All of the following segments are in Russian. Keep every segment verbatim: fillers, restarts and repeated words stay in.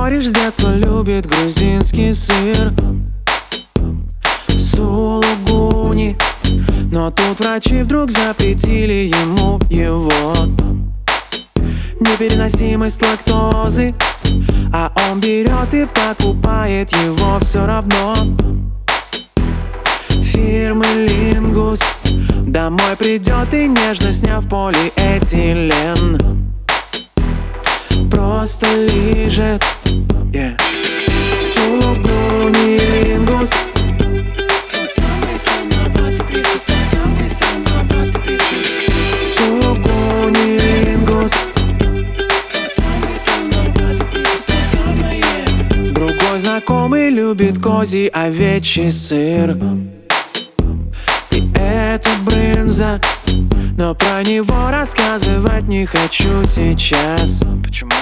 кореш с детства любит грузинский сыр, сулугуни. Но тут врачи вдруг запретили ему его. Непереносимость лактозы, а он берет и покупает его все равно. Фирмы Лингус домой придет и нежно сняв полиэтилен просто лижет, yeah. Сулугуни Лингус. Тот самый солоноватый привкус, тот самый солоноватый привкус. Сулугуни Лингус. Тот самый солоноватый привкус, то самое. Другой знакомый любит козий овечий сыр, и это брынза, но про него рассказывать не хочу сейчас. Почему?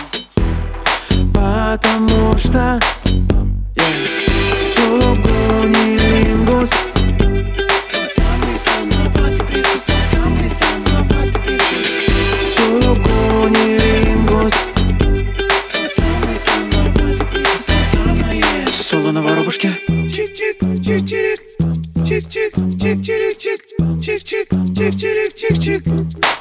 Потому что yeah. Сулугуни Лингус. Тот самый солоноватый привкус, тот самый солоноватый привкус. Сулугуни Лингус. Тот самый солоноватый привкус, то самое. Соло на воробушке. Чик-чик, чик-чирик, чик-чик, чик-чирик-чик, чик-чик, чик-чирик-чик-чик.